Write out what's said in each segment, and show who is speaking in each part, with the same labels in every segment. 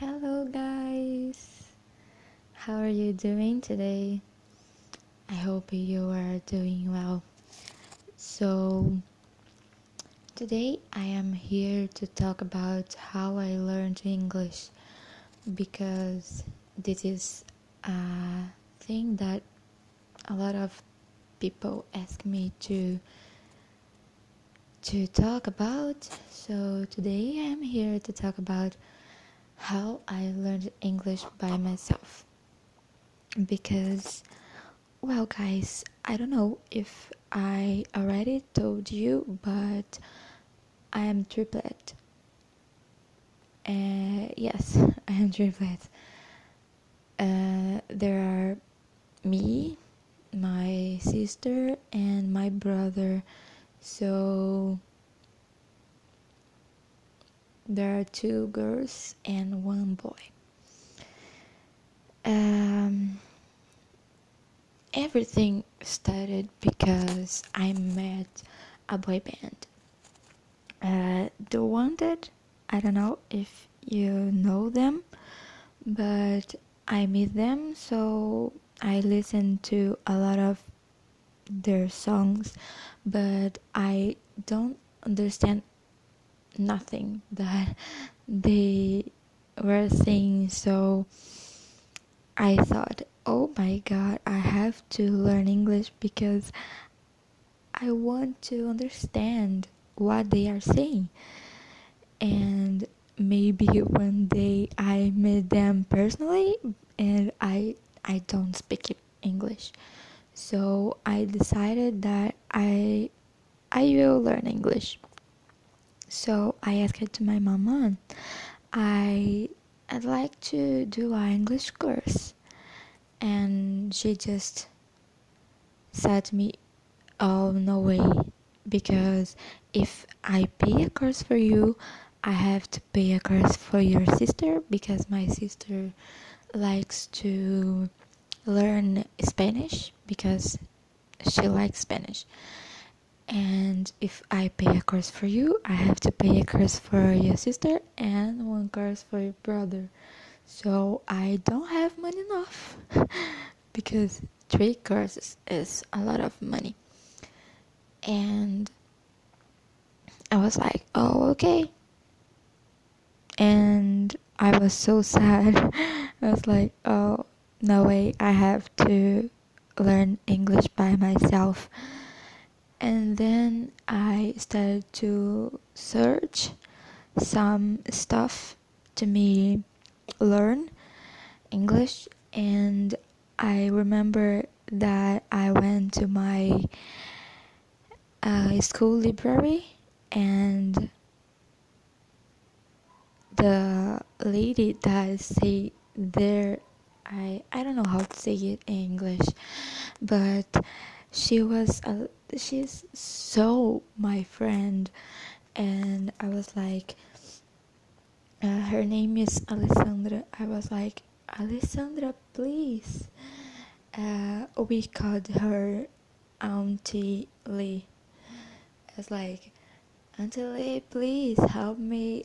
Speaker 1: Hello, guys. How are you doing today? I hope you are doing well. So, today I am here to talk about how I learned English because this is a thing that a lot of people ask me to talk about. So, today I am here to talk about how I learned English by myself because well, guys, I don't know if I already told you, but I am triplet. Yes, I am triplet. There are me, my sister, and my brother. So there are two girls and one boy. Um, Everything started because I met a boy band. The one that I don't know if you know them, but I meet them, so I listen to a lot of their songs, but I don't understand nothing that they were saying. So I thought, oh my god, I have to learn English because I want to understand what they are saying. And maybe one day I meet them personally and I don't speak English. So I decided that I will learn English. So I asked to my mama, I'd like to do an English course. And she just said to me, oh, no way, because if I pay a course for you, I have to pay a course for your sister because my sister likes to learn Spanish because she likes Spanish. And if I pay a course for you, I have to pay a course for your sister and one course for your brother. So I don't have money enough because 3 courses is a lot of money. And I was like, oh, okay. And I was so sad. I was like, oh, no way, I have to learn English by myself. And then I started to search some stuff to me learn English. And I remember that I went to my school library, and the lady that say there, I don't know how to say it in English, but she's so my friend. And I was like, her name is Alessandra. I was like, Alessandra, please. We called her Auntie Lee. I was like, Auntie Lee, please help me.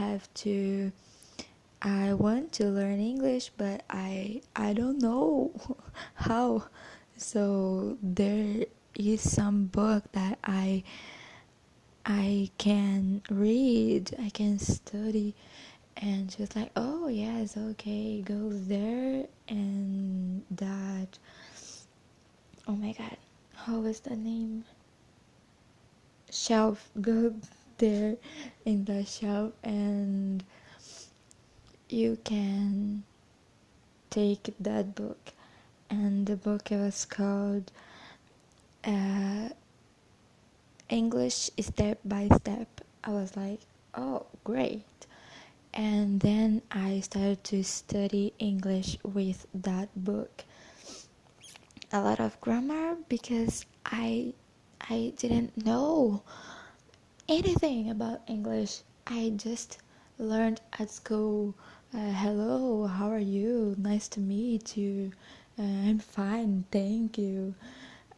Speaker 1: I want to learn English, but I don't know how. So there is some book that I can read, I can study. And she was like, oh yes, okay, go there. And that, oh my god, how is the name? Shelf. Go there in the shelf and you can take that book. And the book was called uh, English Step by Step. I was like, oh, great. And then I started to study English with that book. A lot of grammar because I didn't know anything about English. I just learned at school. Hello, how are you? Nice to meet you. I'm fine, thank you.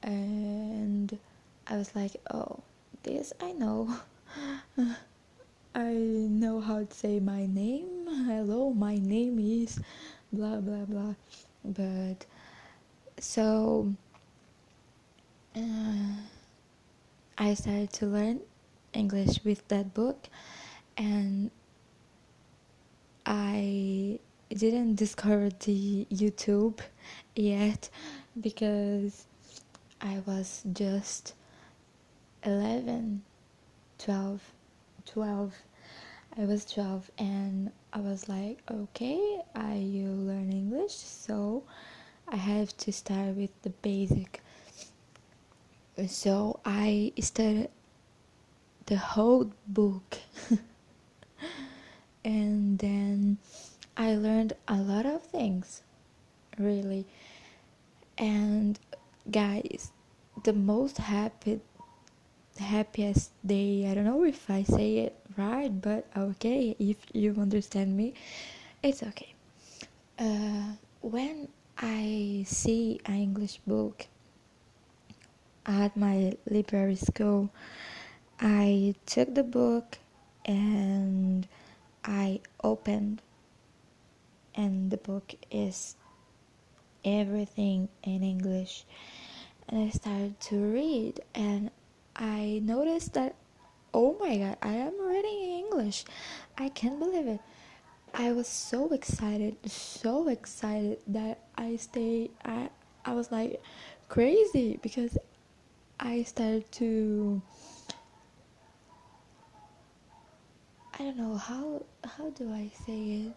Speaker 1: And I was like, oh, this I know. I know how to say my name. Hello, my name is blah blah blah. But so I started to learn English with that book, and I didn't discover the YouTube yet because I was just 11, 12, 12. I was 12 and I was like, okay, I learn English, so I have to start with the basic. So I studied the whole book and then I learned a lot of things, really. And guys, the most happiest day, I don't know if I say it right, but okay, if you understand me, it's okay. When I see an English book at my library school, I took the book and I opened, and the book is everything in English. And I started to read, and I noticed that, oh my god, I am reading in English. I can't believe it. I was so excited that I was like crazy because I started to, I don't know how do I say it?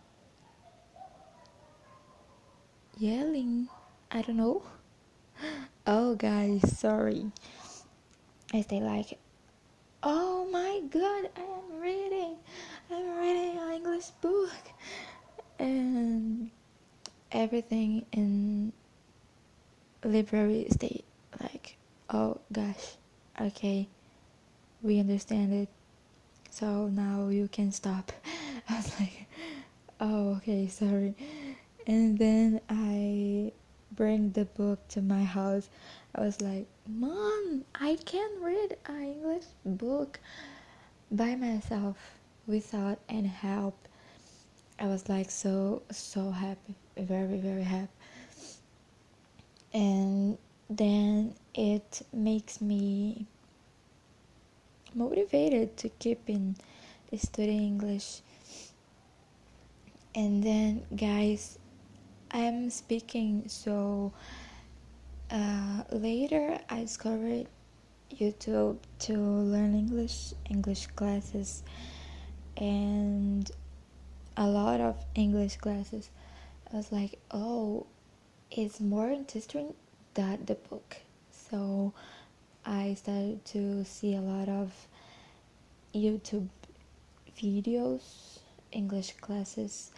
Speaker 1: Yelling. I don't know. Oh guys, sorry. I stay like, oh my god, I'm reading an English book, and everything in library stay like, oh gosh, okay, we understand it, so now you can stop. I was like, oh okay, sorry. And then I bring the book to my house. I was like, Mom, I can read an English book by myself without any help. I was like so happy, very very happy. And then it makes me motivated to keep in studying English. And then guys, I'm speaking, so later I discovered YouTube to learn English classes, and a lot of English classes. I was like, oh, it's more interesting than the book. So I started to see a lot of YouTube videos, English classes,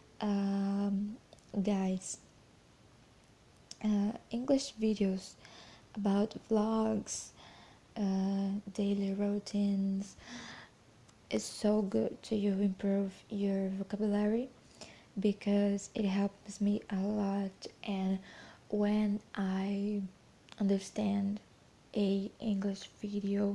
Speaker 1: guys, English videos about vlogs, daily routines. It's so good to you improve your vocabulary because it helps me a lot. And when I understand a English video,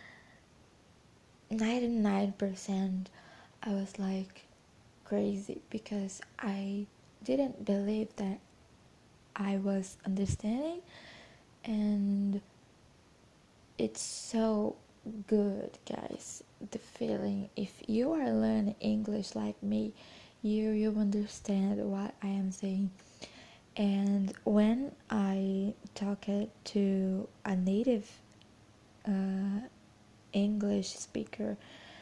Speaker 1: 99% I was like crazy because I didn't believe that I was understanding, and it's so good, guys. The feeling, if you are learning English like me, you understand what I am saying. And when I talk it to a native English speaker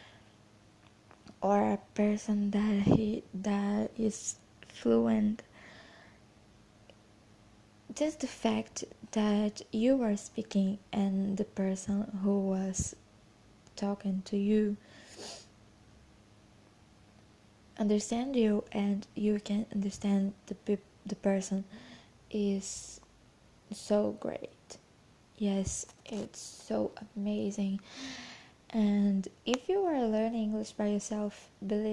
Speaker 1: or a person that is fluent, just the fact that you are speaking and the person who was talking to you understand you and you can understand the person is so great. Yes, it's so amazing. And if you are learning English by yourself,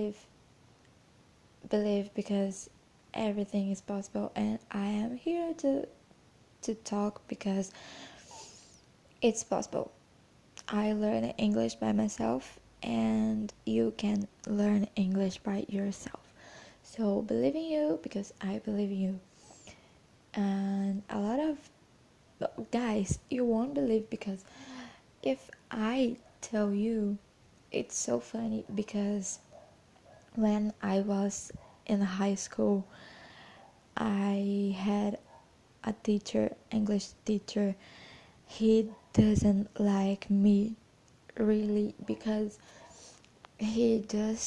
Speaker 1: believe because everything is possible, and I am here to talk because it's possible. I learned English by myself and you can learn English by yourself. So believe in you because I believe in you. And a lot of guys, you won't believe because if I tell you, it's so funny because when I was in high school, I had a teacher, English teacher. He doesn't like me really because he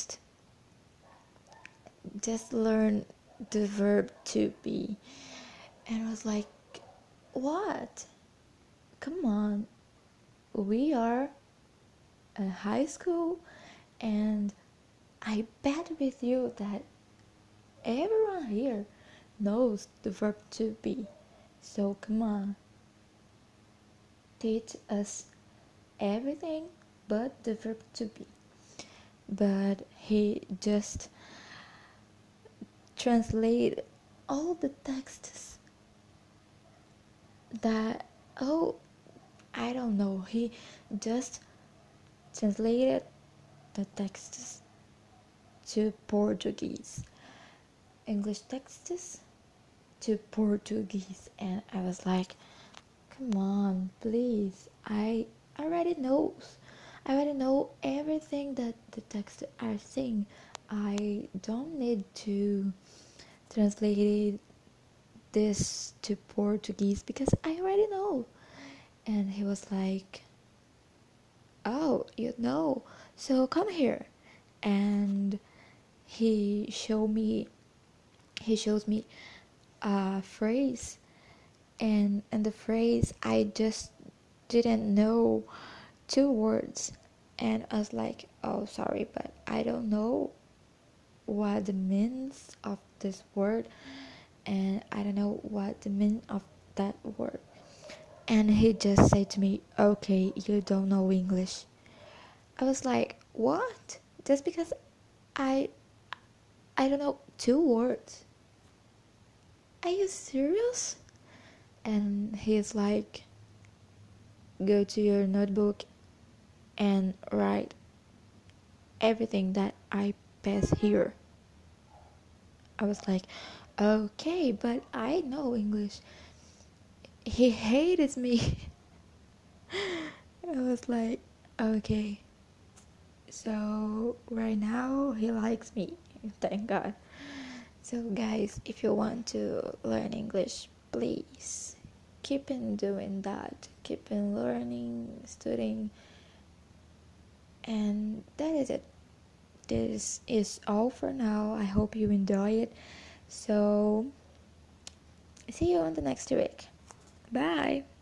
Speaker 1: just learned the verb to be, and I was like, what? Come on, we are in high school, and I bet with you that everyone here knows the verb to be. So come on, teach us everything but the verb to be. But he just translated all the texts that, oh, I don't know, he just translated the texts to Portuguese, English texts to Portuguese, and I was like, come on, please, I already knows. I already know everything that the texts are saying. I don't need to translate this to Portuguese because I already know. And he was like, oh, you know, so come here. And he shows me a phrase, and the phrase I just didn't know two words, and I was like, oh, sorry, but I don't know what the means of this word, and I don't know what the meaning of that word. And he just said to me, okay, you don't know English. I was like, what? Just because I I don't know two words? Are you serious? And he's like, go to your notebook and write everything that I pass here. I was like, okay, but I know English. He hated me. I was like, okay. So right now he likes me. Thank God. So guys, if you want to learn English, please keep on doing that. Keep on learning, studying, and that is it. This is all for now. I hope you enjoy it. So see you on the next week. Bye.